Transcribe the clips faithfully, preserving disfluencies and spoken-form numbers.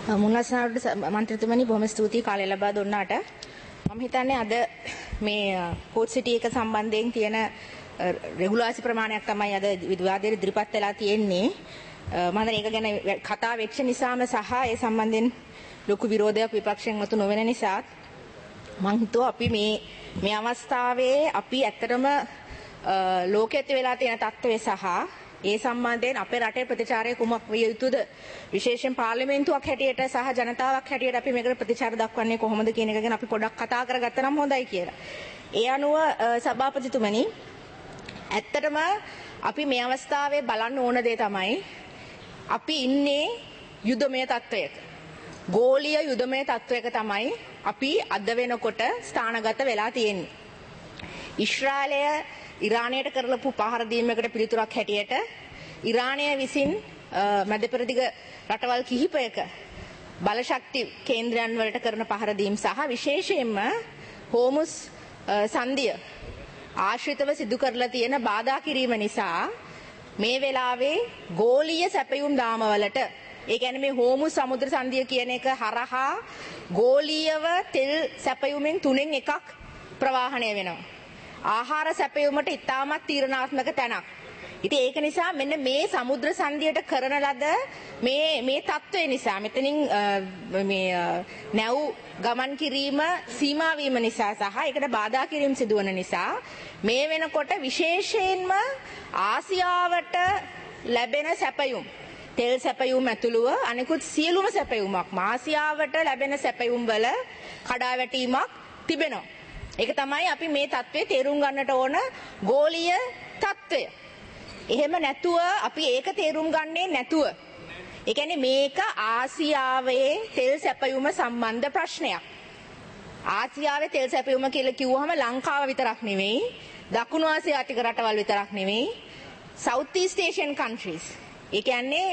මුල්වස්නාවට මන්ත්‍රීතුමනි බොහොම ස්තුතියි කාලය ලබා දුන්නාට. මම හිතන්නේ අද මේ පෝට් සිටි එක සම්බන්ධයෙන් තියෙන රෙගුලාසි ප්‍රමාණයක් තමයි අද විවාදයේ ඉදිරිපත් වෙලා තියෙන්නේ. මම හිතන්නේ ඒක ගැන කතා වෙච්ච නිසාම සහ ඒ සම්බන්ධයෙන් ලොකු විරෝධයක් විපක්ෂයෙන් මතු නොවන නිසා මම හිතුවා අපි මේ මේ අවස්ථාවේ අපි ඇත්තටම ලෝකයට වෙලා තියෙන තත්ත්වය සහ ඒ සම්බන්ධයෙන් අපේ රටේ ප්‍රතිචාරය කුමක් විය යුතුද විශේෂයෙන් පාර්ලිමේන්තුවක් හැටියට සහ ජනතාවක් හැටියට අපි මේකට ප්‍රතිචාර දක්වන්නේ කොහොමද කියන එක ගැන අපි පොඩක් කතා කරගත්තා නම් හොඳයි කියලා. ඒ අනුව සභාපතිතුමනි ඇත්තටම අපි මේ අවස්ථාවේ බලන්න ඕන දේ තමයි අපි ඉන්නේ යුදමය තත්ත්වයක. ගෝලීය යුදමය තත්ත්වයක තමයි අපි අද වෙනකොට ස්ථානගත වෙලා තියෙන්නේ. ඊශ්‍රායලය ඉරානයට කරලපු පහර දීමකට පිළිතුරක් හැටියට ඉරානය විසින් මැද පෙරදිග රටවල් කිහිපයක බලශක්ති කේන්ද්‍රයන් වලට කරන පහර දීම් සහ විශේෂයෙන්ම හෝමුස් සංදිය ආශ්‍රිතව සිදු කරලා තියෙන බාධා කිරීම නිසා මේ වෙලාවේ ගෝලීය සැපයුම් දාමවලට ඒ කියන්නේ මේ හෝමුස් සමුද්‍ර සංදිය කියන එක හරහා ගෝලීයව තෙල් සැපයුමෙන් තුනෙන් එකක් ප්‍රවාහණය වෙනවා. ආහාර සැපයුමට ඉතාමත් තීරණාත්මක තැනක්. ඉතින් ඒක නිසා මෙන්න මේ සමුද්‍ර සංදියට කරන ලද මේ මේ තත්ත්වය නිසා මෙතනින් මේ නැව් ගමන් කිරීම සීමා වීම නිසා සහ ඒකට බාධා කිරීම සිදුවන නිසා මේ වෙනකොට විශේෂයෙන්ම ආසියාවට ලැබෙන සැපයුම් තෙල් සැපයුම් ඇතුළුව අනෙකුත් සියලුම සැපයුමක් ආසියාවට ලැබෙන සැපයුම් වල කඩාවැටීමක් තිබෙනවා. ඒක තමයි අපි මේ தત્ත්වයේ තේරුම් ගන්නට ඕන ගෝලීය தત્ත්වය. එහෙම නැතුව අපි ඒක තේරුම් ගන්නේ නැතුව. ඒ කියන්නේ මේක ආසියාවේ තෙල් සැපයුම සම්බන්ධ ප්‍රශ්නයක්. ආසියාවේ තෙල් සැපයුම කියලා කිව්වහම ලංකාව විතරක් නෙවෙයි, දකුණු ආසියාතික රටවල් විතරක් නෙවෙයි, South East Asian countries. ඒ කියන්නේ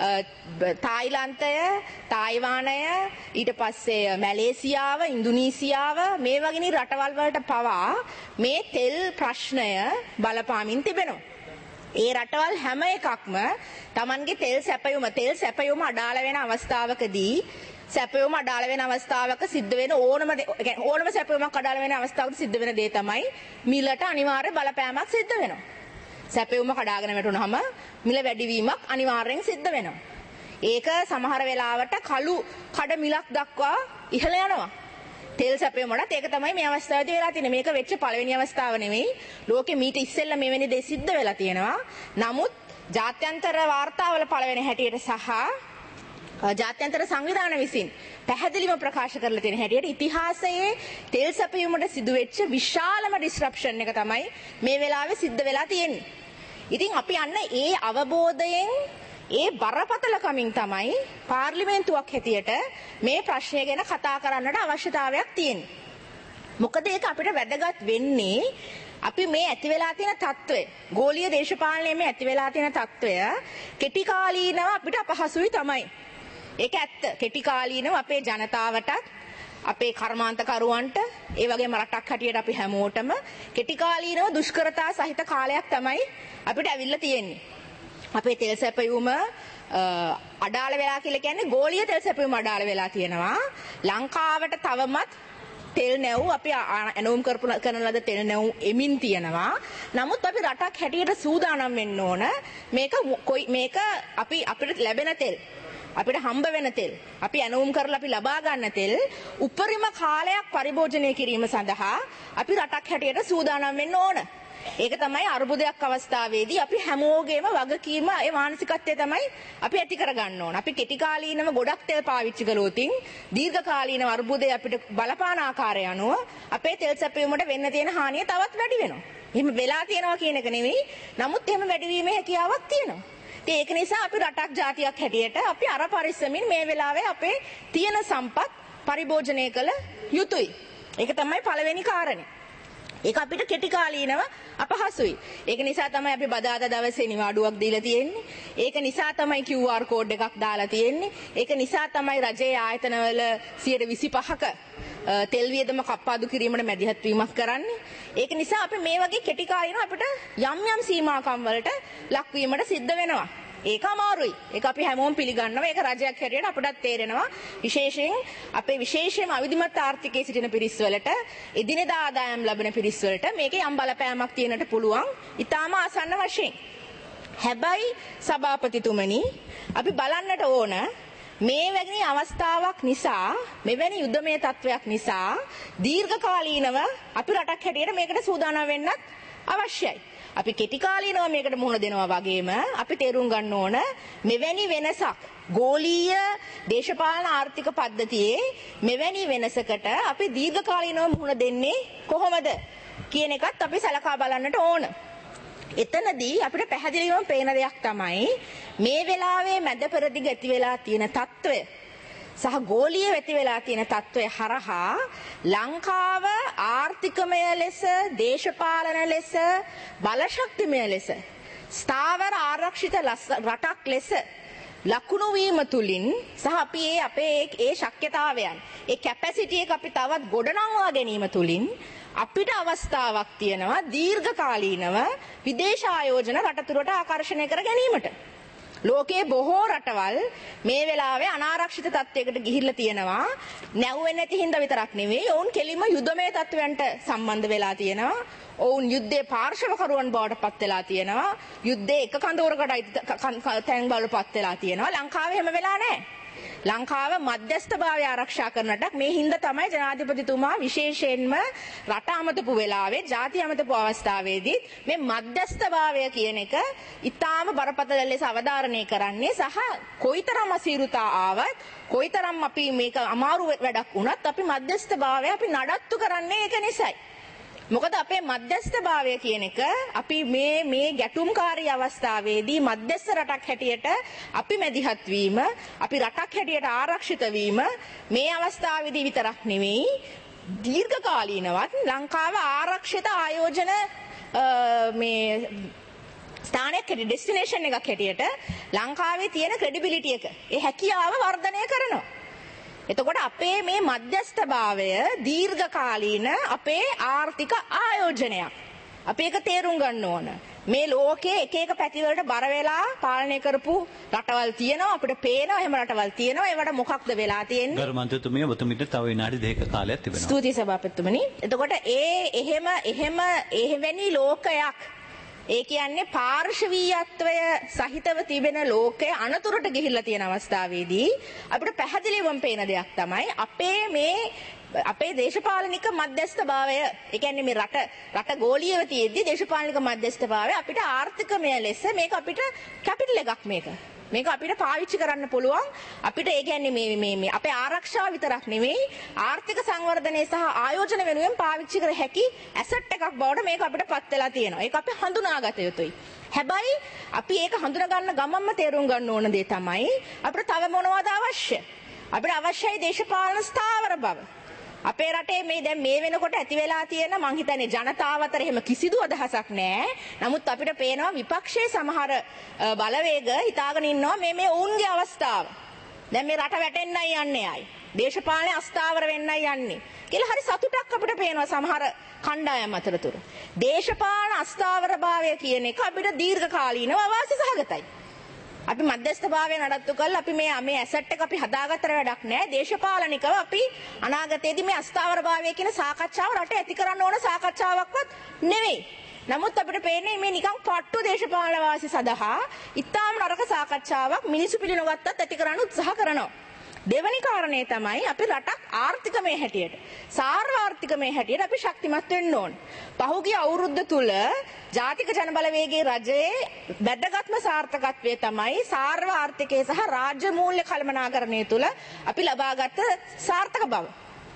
තායිලන්තය, තායිවානය, ඊට පස්සේ මැලේසියාව, ඉන්දුනීසියාව මේ වගේ රටවල් වලට පවා මේ තෙල් ප්‍රශ්නය බලපාමින් තිබෙනවා. ඒ රටවල් හැම එකක්ම Tamanගේ තෙල් සැපයුම තෙල් සැපයුම අඩාල වෙන අවස්ථාවකදී සැපයුම අඩාල වෙන අවස්ථාවක සිද්ධ වෙන ඕනම ඕනම සැපයුමක් අඩාල වෙන අවස්ථාවක සිද්ධ වෙන දේ තමයි මිලට අනිවාර්ය බලපෑමක් සිද්ධ වෙනවා. සැපයුම කඩාගෙන වැටුනහම මිල වැඩිවීමක් අනිවාර්යෙන් සිද්ධ වෙනවා. ඒක සමහර වෙලාවට කළු කඩ මිලක් දක්වා ඉහළ යනවා. තෙල් සැපයුමකට ඒක තමයි මේ අවස්ථාවේදී වෙලා තියෙන්නේ. මේක වෙච්ච පළවෙනි අවස්ථාව නෙවෙයි. ලෝකෙ මීට ඉස්සෙල්ලා මෙවැනි දේ සිද්ධ වෙලා තියෙනවා. නමුත් ජාත්‍යන්තර වාර්තාවල පළවෙනි හැටියට සහ ජාත්‍යන්තර සංවිධාන විසින් පැහැදිලිව ප්‍රකාශ කරලා තියෙන හැටියට ඉතිහාසයේ තෙල් සැපයුමට සිදුවෙච්ච විශාලම ඩිස්රප්ෂන් එක තමයි මේ වෙලාවේ සිද්ධ වෙලා තියෙන්නේ. ඉතින් අපි අන්න ඒ අවබෝධයෙන් ඒ බරපතලකමින් තමයි පාර්ලිමේන්තුවක් හැටියට මේ ප්‍රශ්නය ගැන කතා කරන්නට අවශ්‍යතාවයක් තියෙන්නේ. මොකද ඒක අපිට වැදගත් වෙන්නේ අපි මේ ඇති වෙලා තියෙන තත්ත්වය ගෝලීය දේශපාලනයේ මේ ඇති වෙලා තියෙන තත්ත්වය කෙටි කාලීනව අපිට අපහසුයි තමයි. ඒක ඇත්ත. කෙටි කාලීනව අපේ ජනතාවටත් අපේ කර්මාන්තකරුවන්ට ඒ වගේම රටක් හැටියට අපි හැමෝටම කෙටි කාලීනව දුෂ්කරතා සහිත කාලයක් තමයි අපිට ඇවිල්ලා තියෙන්නේ. අපේ තෙල් සැපයුම අඩාල වෙලා කියලා කියන්නේ ගෝලීය තෙල් සැපයුම අඩාල වෙලා තියෙනවා. ලංකාවට තවමත් තෙල් නැව් අපි ඇනවුම් කරපු කරන ලද තෙල් නැව් එමින් තියෙනවා. නමුත් අපි රටක් හැටියට සූදානම් වෙන්න ඕන මේක මේක අපි අපිට ලැබෙන තෙල් අපිට හම්බ වෙන තෙල් අපි ඇනවුම් කරලා අපි ලබා ගන්න තෙල් උපරිම කාලයක් පරිභෝජනය කිරීම සඳහා අපි රටක් හැටියට සූදානම් වෙන්න ඕන. ඒක තමයි අර්බුදයක් අවස්ථාවේදී අපි හැමෝගේම වගකීම ඒ මානසිකත්වය තමයි අපි ඇති කරගන්න ඕන. අපි කෙටි කාලීනව ගොඩක් තෙල් පාවිච්චි කළොතින් දීර්ඝ කාලීන අර්බුදය අපිට බලපාන ආකාරය අනුව අපේ තෙල් සැපයුමට වෙන්න තියෙන හානිය තවත් වැඩි වෙනවා. එහෙම වෙලා තියෙනවා කියන එක නෙවෙයි. නමුත් එහෙම වැඩිවීමේ හැකියාවක් තියෙනවා. ඒක නිසා අපි රටක් ජාතියක් හැටියට අපි අර පරිස්සමින් මේ වෙලාවේ අපේ තියෙන සම්පත් පරිභෝජනය කළ යුතුයි. ඒක තමයි පළවෙනි කාරණේ. ඒක අපිට කෙටි කාලීනව අපහසුයි. ඒක නිසා තමයි අපි බදාදා දවසේ නිවාඩුවක් දීලා තියෙන්නේ. ඒක නිසා තමයි Q R කෝඩ් එකක් දාලා තියෙන්නේ. ඒක නිසා තමයි රජයේ ආයතනවල සියයට විසිපහක තෙල් වියදම කප්පාදු කිරීමට මැදිහත් වීමක් කරන්නේ. ඒක නිසා අපි මේ වගේ කෙටි කාලීනව අපිට යම් යම් සීමාකම් වලට ලක්වීමට සිද්ධ වෙනවා. ඒක අමාරුයි. ඒක අපි හැමෝම පිළිගන්නවා. ඒක රජයක් හැටියට අපටත් තේරෙනවා. විශේෂයෙන් අපේ විශේෂයෙන්ම අවිධිමත් ආර්ථිකයේ සිටින පිරිස් වලට, එදිනෙදා ආදායම් ලබන පිරිස් වලට මේකේ යම් බලපෑමක් තියෙන්නට පුළුවන්. ඊටාම ආසන්න වශයෙන්. හැබැයි සභාපතිතුමනි අපි බලන්නට ඕන මේ වැනි අවස්ථාවක් නිසා මෙවැනි යුද්ධමය තත්වයක් නිසා දීර්ඝකාලීනව අපි රටක් හැටියට මේකට සූදානම් වෙන්නත් අවශ්‍යයි. අපි කෙටි කාලීනව මේකට මුහුණ දෙනවා වගේම අපි තේරුම් ගන්න ඕන මෙවැනි වෙනසක් ගෝලීය දේශපාලන ආර්ථික පද්ධතියේ මෙවැනි වෙනසකට අපි දීර්ඝකාලීනව මුහුණ දෙන්නේ කොහොමද කියන එකත් අපි සලකා බලන්නට ඕන. එතනදී අපිට පැහැදිලිවම පේන දෙයක් තමයි මේ වෙලාවේ මැද පෙරදිග ඇති වෙලා තියෙන තත්ත්වය සහ ගෝලීය ඇති වෙලා තියෙන තත්ත්වය හරහා ලංකාව ආර්ථිකමය ලෙස, දේශපාලන ලෙස, බලශක්තිමය ලෙස ස්ථාවර ආරක්ෂිත රටක් ලෙස ලකුණු වීම තුලින් සහ අපි ඒ අපේ ඒ ශක්්‍යතාවයන්, ඒ කැපැසිටි එක අපි තවත් ගොඩනංවා ගැනීම තුලින් අපිට අවස්ථාවක් තියෙනවා දීර්ඝකාලීනව විදේශ ආයෝජන රටතුරට ආකර්ෂණය කර ගැනීමට. ලෝකයේ බොහෝ රටවල් මේ වෙලාවේ අනාරක්ෂිත තත්ත්වයකට ගිහිල්ලා තියෙනවා. නැවුවේ නැති හින්දා විතරක් නෙවෙයි, ඔවුන් කෙලින්ම යුද්ධමය තත්ත්වයන්ට සම්බන්ධ වෙලා තියෙනවා. ඔවුන් යුද්ධයේ පාර්ශවකරුවන් බවට පත් වෙලා තියෙනවා. යුද්ධයේ එක කඳවුරකට තැන් බවට පත් වෙලා තියෙනවා. ලංකාවේ හැම වෙලා නැහැ. ලංකාව මධ්‍යස්ථභාවය ආරක්ෂා කරනටක් මේ හින්දා තමයි ජනාධිපතිතුමා විශේෂයෙන්ම රට අමතපු වෙලාවේ ජාතිය අමතපු අවස්ථාවේදී මේ මධ්‍යස්ථභාවය කියන එක ඊටාම බරපතල ලෙස අවධාරණය කරන්නේ සහ කොයිතරම් අසීරුතා ආවත් කොයිතරම් අපි මේක අමාරු වැඩක් වුණත් අපි මධ්‍යස්ථභාවය අපි නඩත්තු කරන්නේ ඒක නිසායි. මොකද අපේ මධ්‍යස්ථභාවය කියන එක අපි මේ මේ ගැටුම්කාරී අවස්ථාවේදී මධ්‍යස්ථ රටක් හැටියට අපි මැදිහත් වීම, අපි රටක් හැටියට ආරක්ෂිත වීම මේ අවස්ථාවේදී විතරක් නෙවෙයි දීර්ඝකාලීනවත් ලංකාව ආරක්ෂිත ආයෝජන මේ ස්ථානයක් හැටියට ඩෙස්ටිනේෂන් එකක් හැටියට ලංකාවේ තියෙන ක්‍රෙඩිබිලිටි එක ඒ හැකියාව වර්ධනය කරනවා. එතකොට අපේ මේ මධ්‍යස්ථභාවය දීර්ඝකාලීන අපේ ආර්ථික ආයෝජනයක්. අපි ඒක තේරුම් ගන්න ඕන. මේ ලෝකයේ එක එක පැතිවලට බර වෙලා පාලනය කරපු රටවල් තියෙනවා, අපිට පේනවා එහෙම රටවල් තියෙනවා. ඒවට මොකක්ද වෙලා තියෙන්නේ? ගරු මන්ත්‍රීතුමිය ඔබතුමිට තව විනාඩි දෙකක කාලයක් තිබෙනවා. ස්තුතියි සභාපතිතුමනි. එතකොට ඒ එහෙම එහෙම එහෙවැනි ලෝකයක්, ඒ කියන්නේ පාර්ශවීයත්වය සහිතව තිබෙන ලෝකයේ අනතුරට ගිහිල්ලා තියෙන අවස්ථාවේදී අපිට පැහැදිලිවම පේන දෙයක් තමයි අපේ මේ අපේ දේශපාලනික මධ්‍යස්ථභාවය. ඒ කියන්නේ මේ රට රට ගෝලීයව තියෙද්දි දේශපාලනික මධ්‍යස්ථභාවය අපිට ආර්ථිකමය ලෙස මේක අපිට කැපිටල් එකක් මේක. මේක අපිට පාවිච්චි කරන්න පුළුවන්. අපිට ඒ කියන්නේ මේ මේ මේ අපේ ආරක්ෂාව විතරක් නෙවෙයි ආර්ථික සංවර්ධනය සහ ආයෝජන වෙනුවෙන් පාවිච්චි කර හැකි ඇසට් එකක් බවට මේක අපිට පත් වෙලා තියෙනවා. ඒක අපි හඳුනාගත යුතුයි. හැබැයි අපි ඒක හඳුනා ගන්න ගමන්ම තේරුම් ගන්න ඕන දේ තමයි අපිට තව මොනවද අවශ්‍ය? අපිට අවශ්‍යයි දේශපාලන ස්ථාවර බව. අපේ රටේ මේ දැන් මේ වෙනකොට ඇති වෙලා තියෙන මං හිතන්නේ ජනතාව අතර එහෙම කිසිදු අදහසක් නැහැ. නමුත් අපිට පේනවා විපක්ෂයේ සමහර බලවේග හිතාගෙන ඉන්නවා මේ මේ ඔවුන්ගේ අවස්ථාව. දැන් මේ රට වැටෙන්නයි යන්නේ ආයි. දේශපාලනේ අස්ථාවර වෙන්නයි යන්නේ. කියලා හරි සතුටක් අපිට පේනවා සමහර කණ්ඩායම් අතරතුර. දේශපාලන අස්ථාවරභාවය කියන එක අපිට දීර්ඝකාලීනව අවාසි සහගතයි. අපි මධ්‍යස්ථභාවය නඩත්තු කරලා අපි මේ මේ ඇසට් එක අපි හදාගත්තට වැඩක් නැහැ. දේශපාලනිකව අපි අනාගතයේදී මේ අස්ථාවරභාවය කියන සාකච්ඡාව රටේ ඇති කරන්න ඕන සාකච්ඡාවක්වත් නෙවෙයි. නමුත් අපිට පේන්නේ මේ නිකන් පට්ටු දේශපාලන වාසි සඳහා ඉතාම නරක සාකච්ඡාවක් මිනිසු පිළිනොගත්තත් ඇති කරන්න උත්සාහ කරනවා. දෙවැනි කාරණේ තමයි අපි රටක් ආර්ථිකමය හැටියට සාර්වාර්ථිකමය හැටියට අපි ශක්තිමත් වෙන්න ඕන. පහුගිය අවුරුද්ද තුල ජාතික ජනබලවේගයේ රජයේ වැදගත්ම සාර්ථකත්වය තමයි සාර්වාර්ථිකය සහ රාජ්‍ය මූල්‍ය කළමනාකරණය තුල අපි ලබාගත් සාර්ථක බව.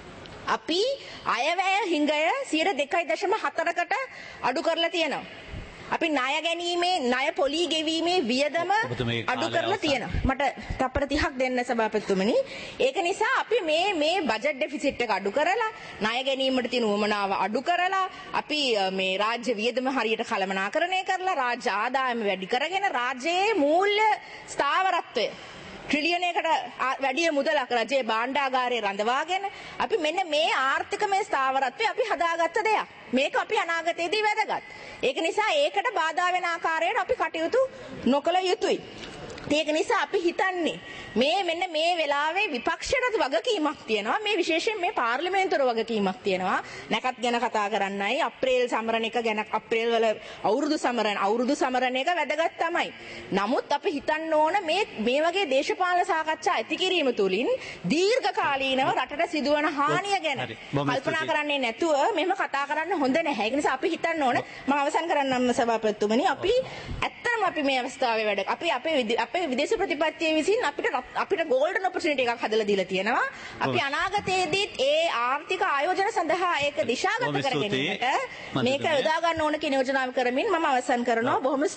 අපි අයවැය හිඟය සියයට දෙකයි දශම හතරකට අඩු කරලා තියෙනවා. අපි ණය ගැනීමේ ණය පොලී ගෙවීමේ වියදම අඩු කරලා තියෙනවා. මට තප්පර තිහක් දෙන්න සභාපතිතුමනි. ඒක නිසා අපි මේ මේ බජට් ඩෙෆිසිට් එක අඩු කරලා ණය ගැනීමට තියෙන උවමනාව අඩු කරලා අපි මේ රාජ්‍ය වියදම හරියට කළමනාකරණය කරලා රාජ්‍ය ආදායම වැඩි කරගෙන රාජ්‍යයේ මූල්‍ය ස්ථාවරත්වය ට්‍රිලියනයකට වැඩිය මුදලක් රජයේ භාණ්ඩාගාරයේ රඳවාගෙන අපි මෙන්න මේ ආර්ථිකමය ස්ථාවරත්වය අපි හදාගත්ත දෙයක්. මේක අපි අනාගතයේදී වැදගත්. ඒක නිසා ඒකට බාධා වෙන ආකාරයට අපි කටයුතු නොකළ යුතුයි. ඒක නිසා අපි හිතන්නේ මේ මෙන්න මේ වෙලාවේ විපක්ෂයට වගකීමක් තියෙනවා මේ විශේෂයෙන් මේ පාර්ලිමේන්තුවේ වගකීමක් තියෙනවා නැකත් ගැන කතා කරන්නයි අප්‍රේල් සමරන එක ගැන අප්‍රේල් වල අවුරුදු සමරන අවුරුදු සමරන එක වැදගත් තමයි. නමුත් අපි හිතන්න ඕන මේ මේ වගේ දේශපාලන සාකච්ඡා ඇති කිරීම තුලින් දීර්ඝ කාලීනව රටට සිදුවන හානිය ගැන කල්පනා කරන්නේ නැතුව මෙහෙම කතා කරන්න හොඳ නැහැ. ඒ නිසා අපි හිතන්න ඕන මම අවසන් කරන්නම් සභාපතිතුමනි අපි ඇත්තම අපි මේ අවස්ථාවේ වැඩ අපි අපේ අපේ විදේශ ප්‍රතිපත්තිය විසින් අපිට අපිට ගෝල්ඩන් ඔපචුනිටි එකක් හදලා දීලා තියෙනවා. අපි අනාගතයේදීත් ඒ ආර්ථික ආයෝජන සඳහා ඒක දිශාගත කර ගැනීමට මේක යොදා ගන්න ඕන කියන යෝජනාව කරමින් මම අවසන් කරනවා. බොහොම